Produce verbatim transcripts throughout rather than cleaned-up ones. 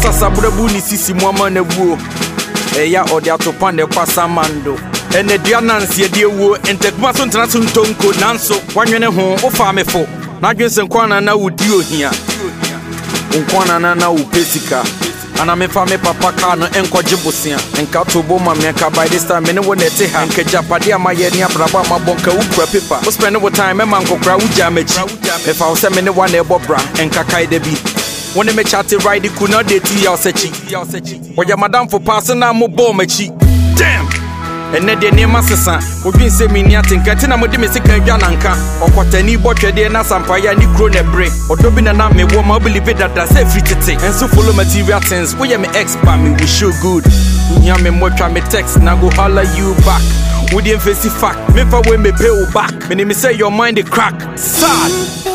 sasa brabu ni sisi mwama na buo eya ode atopa ne kwasa mando ene dua nanse ye de wo entekuma so ntena so ntonko nanso wanwene ho ofa mefo na adwense nkwana na wudi ohia nkwana na na upesika ana me fa me papa ka no enkoje bosia enka to bo ma me ka by this time me ne wo nete ha enka japade amaye ne abraba ma bonka ukura paper wo spend no time me man kokra wuja machi me fa wo se me ne wa na ebobra enka kai da bi woni me chat ride ku na date ya osechi wo ya madam for pass na mo bo machi damn ene de ne masesa odwin se mi ni atenka na mo de me sika dwa nanka okotani botwede na sampaya ni kro na bre odobi na na me wo ma believe that that say free tete enso follow material things we ya me expert me we show good nya me mo twa me text na go holler you back we dey face fact me fa we me pay you back me me say your mind dey crack sad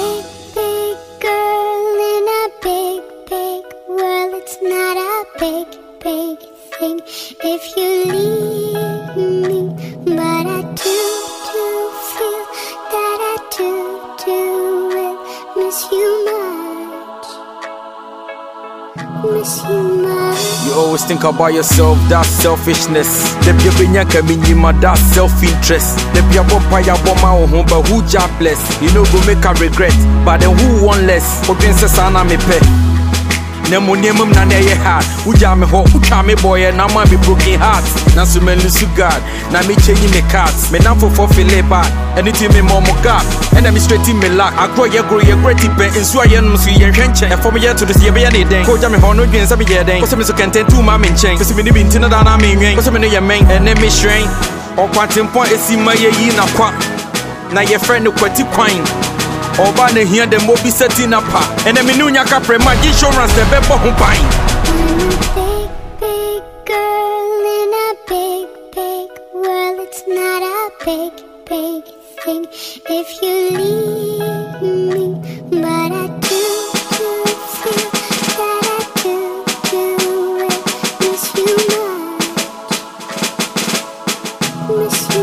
big big thing if you leave me, but I do do feel that I do do will miss you much, miss you much. You always think about yourself, that's selfishness. The people coming in my that self-interest. The people buy a bomb home, but who jobless? You know go make a regret, but then who want less? Open sesana me pay. Nemo nemo na na ye hard. Uja me ho, uja me boy, na ma be broken heart. Na so me lose God, na me change me cards. Me na for for feel bad. Anything me more mo gap, and I me straight in me lack. I grow ye grow ye great pen. In so ye no so ye hwenche. E for me ye to this ye be ye den. Ko ja me ho no dwen sa be ye den. Ko se me so content two ma me nchen. Ko se me ni bi ntina da na me nwen. Ko se me no ye men, and me shren. O kwantem pon esi ma ye yi na kwa. Na ye friend no kwati kwan. Oba ne here the mobi setting up and then me no nya kapre ma insurance the bebo ho pan. Big big girl in a big big world, it's not a big big thing if you leave me, but I do do feel that I do do will miss you much, miss you